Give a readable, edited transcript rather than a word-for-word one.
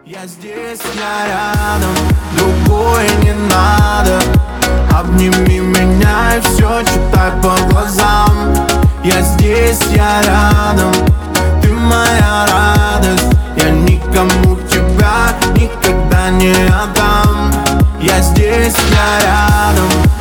Я здесь, я рядом, другое не надо. Обними меня и все читай по глазам. Я здесь, я рядом, ты моя радость. Я никому тебя никогда не отдам. Я здесь, я рядом.